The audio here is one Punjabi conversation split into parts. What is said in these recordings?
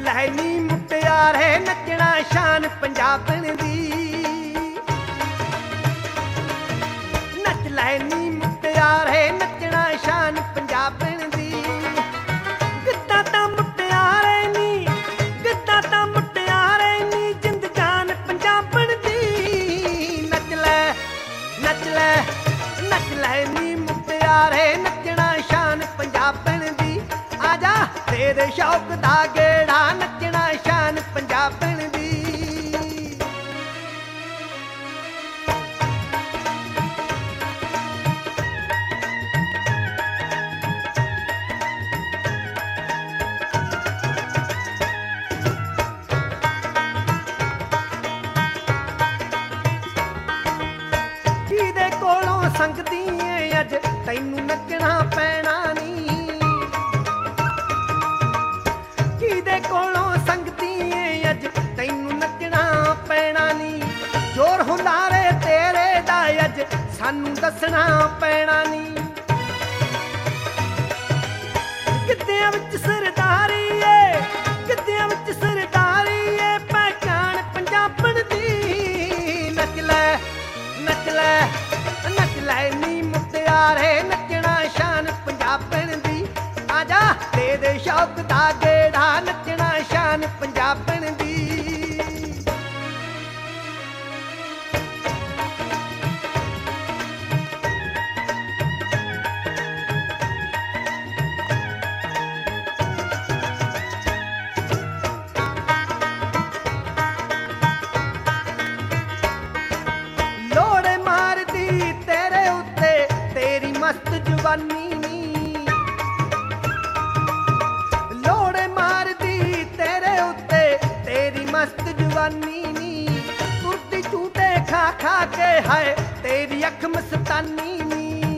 ਲੈ ਨੀ ਮੁਟਿਆਰੇ ਨੱਚਣਾ ਸ਼ਾਨ ਪੰਜਾਬਣ ਦੀ। ਨੱਚ ਲੈ ਨੀ ਮੁਟਿਆਰੇ ਨੱਚਣਾ ਸ਼ਾਨ ਪੰਜਾਬਣ ਦੀ। ਗਿੱਧਾ ਤਾਂ ਮੁਟਿਆਰੇ ਨੀ, ਗਿੱਧਾ ਤਾਂ ਮੁਟਿਆਰੇ ਨੀ, ਜਿੰਦ ਜਾਨ ਪੰਜਾਬਣ ਦੀ। ਨੱਚ ਲੈ, ਨੱਚ ਲੈ, ਨੱਚ ਲੈ ਨੀ ਮੁਟਿਆਰੇ ਨੱਚਣਾ ਸ਼ਾਨ ਪੰਜਾਬਣ ਦੀ। ਆਜਾ ਤੇਰੇ ਸ਼ੌਕ ਦਾ ਗੇੜਾ ਨੱਚਣਾ ਸ਼ਾਨ ਪੰਜਾਬਣ ਦੀ। ਕਿਹਦੇ ਕੋਲੋਂ ਸੰਗਦੀ ਏ ਅੱਜ ਤੈਨੂੰ ਨੱਚਣਾ ਪੈਣਾ ਨੀ। ਕਿਹਦੇ ਕੋਲੋਂ ਸੰਗਦੀ ਏ ਅੱਜ ਤੈਨੂੰ ਨੱਚਣਾ ਪੈਣਾ ਨੀ। ਜ਼ੋਰ ਹੁਲਾਰੇ ਤੇਰੇ ਦਾ ਅੱਜ ਸਾਨੂੰ ਦੱਸਣਾ ਪੈਣਾ ਨੀ। ਗਿੱਧਿਆਂ ਵਿੱਚ ਸਰਦਾਰੀ ਏ, ਗਿੱਧਿਆਂ ਵਿੱਚ ਸਰਦਾਰੀ ਏ, ਪਹਿਚਾਣ ਪੰਜਾਬਣ ਦੀ। ਨੱਚ ਲੈ, ਨੱਚ ਲੈ, ਨੱਚ ਲੈ ਨੀ ਮੁਟਿਆਰੇ ਨੱਚਣਾ ਸ਼ਾਨ ਪੰਜਾਬਣ ਦੀ। ਆਜਾ ਤੇਰੇ ਸ਼ੌਕ ਦਾ ਗੇੜਾ ਨੱਚਣਾ ਸ਼ਾਨ ਪੰਜਾਬਣ ਦੀ। ਲੋੜ ਮਾਰਦੀ ਤੇਰੇ ਉੱਤੇ ਤੇਰੀ ਮਸਤ ਜਵਾਨੀ ਨੀ। ਲੋੜ ਮਾਰਦੀ ਤੇਰੇ ਉੱਤੇ ਤੇਰੀ ਮਸਤ ਜਵਾਨੀ ਨੀ। ਤੁਰਦੀ ਝੂਟੇ ਖਾ ਖਾ ਕੇ ਹੈ ਤੇਰੀ ਅੱਖ ਮਸਤਾਨੀ ਨੀ।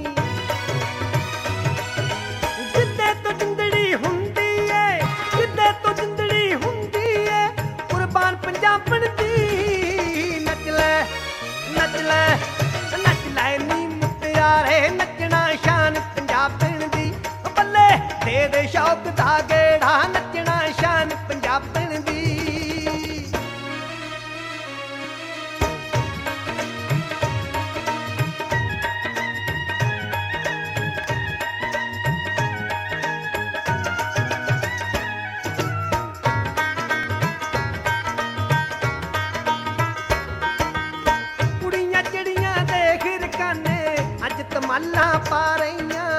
ਜਿੱਦੇ ਤੋਂ ਜਿੰਦੜੀ ਹੁੰਦੀ ਏ, ਜਿੱਦੇ ਤੋਂ ਜਿੰਦੜੀ ਹੁੰਦੀ ਏ, ਕੁਰਬਾਨ ਪੰਜਾਬਣ ਦੀ। ਨੱਚ ਲੈ, ਨੱਚ ਲੈ, ਨੱਚ ਲੈ ਨੀ ਮੁਟਿਆਰੇ ਨੱਚਣਾ ਸ਼ਾਨ ਪੰਜਾਬਣ ਦੀ। ਬੱਲੇ ਤੇਰੇ ਸ਼ੌਕ ਦਾ ਗੇੜਾ ਨੱਚਣਾ ਸ਼ਾਨ ਪੰਜਾਬਣ ਦੀ। ਕੁੜੀਆਂ ਚਿੜੀਆਂ ਦੇ ਖਿਰਕਾਨੇ ਅੱਜ ਤਮਾਲਾਂ ਪਾ ਰਹੀਆਂ।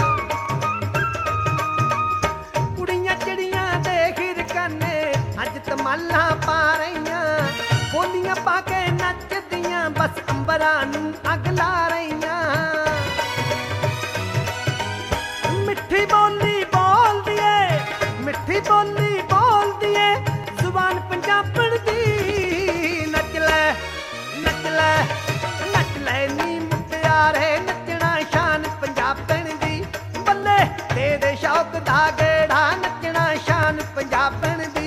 ਕੁੜੀਆਂ ਚਿੜੀਆਂ ਦੇ ਖਿਰਕਾਨੇ ਅੱਜ ਤਮਾਲਾਂ ਪਾ ਰਹੀਆਂ। ਬੋਲੀਆਂ ਪਾ ਕੇ ਨੱਚਦੀਆਂ ਬਸ ਅੰਬਰਾਂ ਨੂੰ ਅੱਗ ਲਾ ਰਹੀਆਂ। ਮਿੱਠੀ ਬੋਲੀ ਬੋਲਦੀ ਏ, ਮਿੱਠੀ ਬੋਲੀ ਬੋਲਦੀ ਏ, ਜ਼ੁਬਾਨ ਪੰਜਾਬਣ ਦੀ। ਨੱਚ ਲੈ, ਨੱਚ ਲੈ, ਨੱਚ ਲੈ ਨੀ ਮੁਟਿਆਰੇ ਨੱਚਣਾ ਸ਼ਾਨ ਪੰਜਾਬਣ ਦੀ। ਬੱਲੇ ਤੇਰੇ ਸ਼ੌਕ ਦਾ ਗੇੜਾ ਨੱਚਣਾ ਸ਼ਾਨ ਪੰਜਾਬਣ ਦੀ।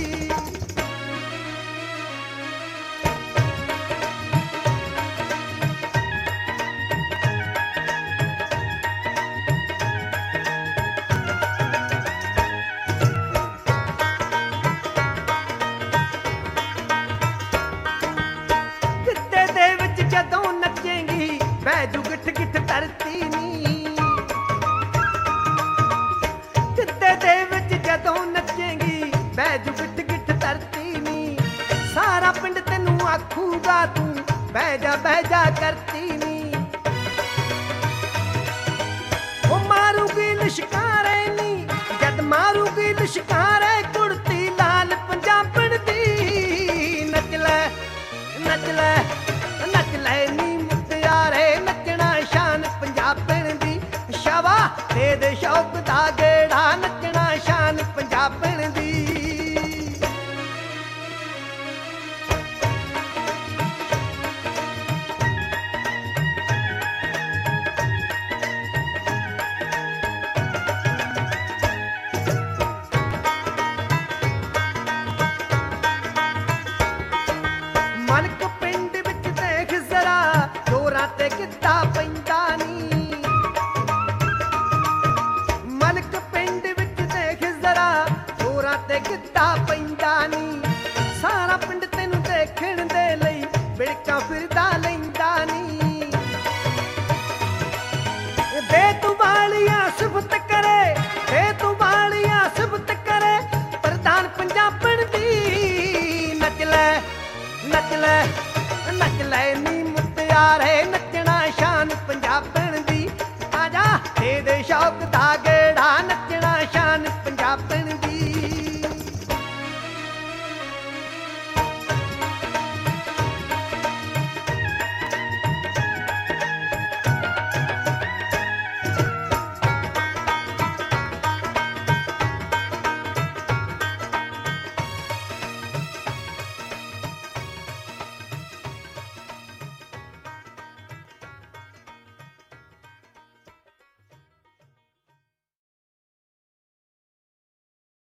ਗਿੱਧੇ ਦੇ ਵਿੱਚ ਜਦੋਂ ਨੱਚੇਂਗੀ ਬਹਿਜੂ ਗਿੱਠ ਗਿੱਠ ਧਰਤੀ ਨੀ। ਗਿੱਧੇ ਦੇ ਵਿੱਚ ਜਦੋਂ ਨੱਚੇਂਗੀ ਬਹਿਜੂ ਗਿੱਠ ਗਿੱਠ ਧਰਤੀ ਨੀ। ਸਾਰਾ ਪਿੰਡ ਤੈਨੂੰ ਆਖੂਗਾ ਤੂੰ ਬਹਿ ਜਾ ਕਰਤੀ ਨੀ। ਉਹ ਮਾਰੂਗੀ ਲਿਸ਼ਕਾਰੇ ਨੀ, ਜਦ ਮਾਰੂਗੀ ਲਿਸ਼ਕਾਰੇ, ਕੁੜਤੀ ਲਾਲ ਪੰਜਾਬਣ ਦੀ। ਨੱਚ ਲੈ, ਨੱਚ ਲੈ, ਨੱਚ ਲੈ ਨੀ ਮੁਟਿਆਰੇ ਨੱਚਣਾ ਸ਼ਾਨ ਪੰਜਾਬਣ ਦੀ। ਸ਼ਾਵਾ ਤੇਰੇ ਸ਼ੌਕ ਦਾ ਗੇੜਾ ਨੱਚਣਾ ਸ਼ਾਨ ਪੰਜਾਬਣ ਦੀ। ਤਾਂ ਫਿਰ